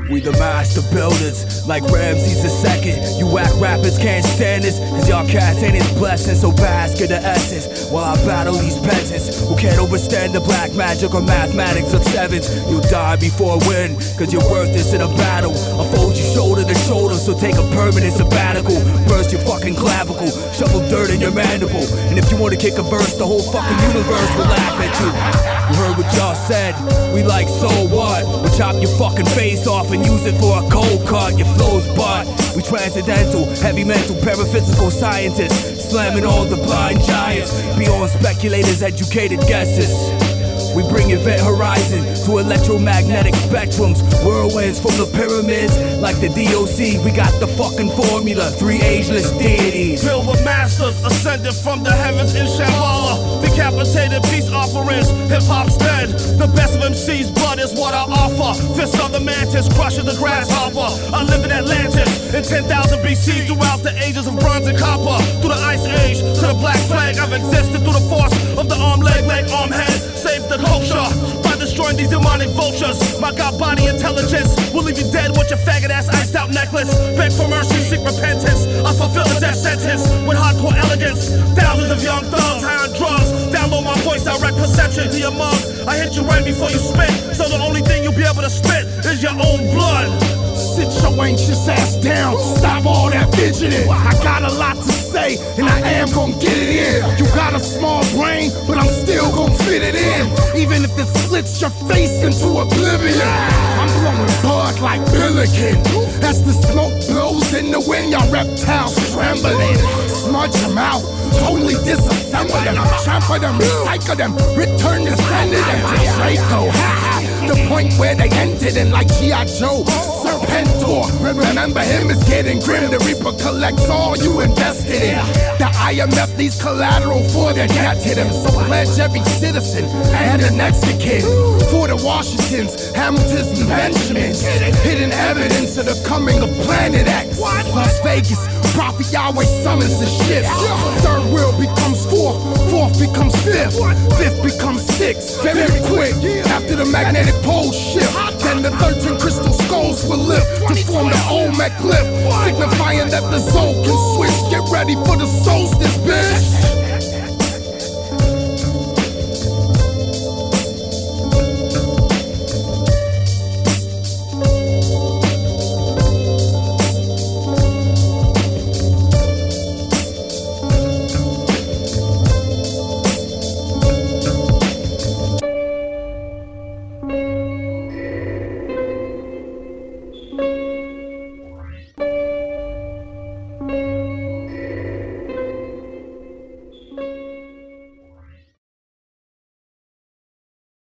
We the master builders, like Ramses II. You whack rappers can't stand this, cause y'all cats ain't his blessing. So bask in the essence, while I battle these peasants who can't overstand the black magic or mathematics of sevens. You'll die before I win, cause you're worthless in a battle. I'll fold you shoulder to shoulder, so take a permanent sabbatical. Burst your fucking clavicle, shovel dirt in your mandible. And if you wanna kick a verse, the whole fucking universe will laugh at you. You heard what y'all said, we like so what? We chop your fucking face off and use it for a cold cut. Your flow's butt. We transcendental, heavy mental, paraphysical scientists, slamming all the blind giants. Beyond speculators, educated guesses. We bring event horizon to electromagnetic spectrums, whirlwinds from the pyramids, like the DOC. We got the fucking formula, 3 ageless deities. Filled with masters ascended from the heavens in Shambhala. Decapitated peace offerings, hip-hop's dead. The best of MC's blood is what I offer. Fist of the mantis, crushing the grasshopper. I live in Atlantis in 10,000 BC, throughout the ages of bronze and copper. Through the ice age to the black flag, I've existed through the force of the arm, leg, arm, head. Save the culture by destroying these demonic vultures. My God body intelligence will leave you dead with your faggot ass iced out necklace. Beg for mercy, seek repentance. I fulfill the death sentence with hardcore elegance. Thousands of young thugs high on drugs. Download my voice, direct perception to your mug. I hit you right before you spit, so the only thing you'll be able to spit is your own blood. Sit your anxious ass down, stop all that fidgeting. I got a lot to say, and I am gonna get it in. You got a small brain, but I'm still gonna fit it in. Even if it slits your face into oblivion. I'm blowing bud like Billiken. As the smoke blows in the wind, y'all reptiles trembling. Smudge them out, totally disassemble them. Trample them, recycle them, return to sender them to Draco. The point where they entered in like G.I. Joe. Serpentor, remember him is getting grim. The Reaper collects all you invested in. The IMF leaves collateral for their debt to them. So pledge every citizen and the next of kin. For the Washingtons, Hamiltons, and Benjamins. Hidden evidence of the coming of Planet X. Las Vegas, Prophet Yahweh summons the shift. Third wheel becomes fourth, fourth becomes fifth, fifth becomes sixth. Very quick, after the magnetic pole shift, then the 13 crystal skulls will lift to form the Olmec glyph, signifying that the soul can switch. Get ready for the solstice, bitch.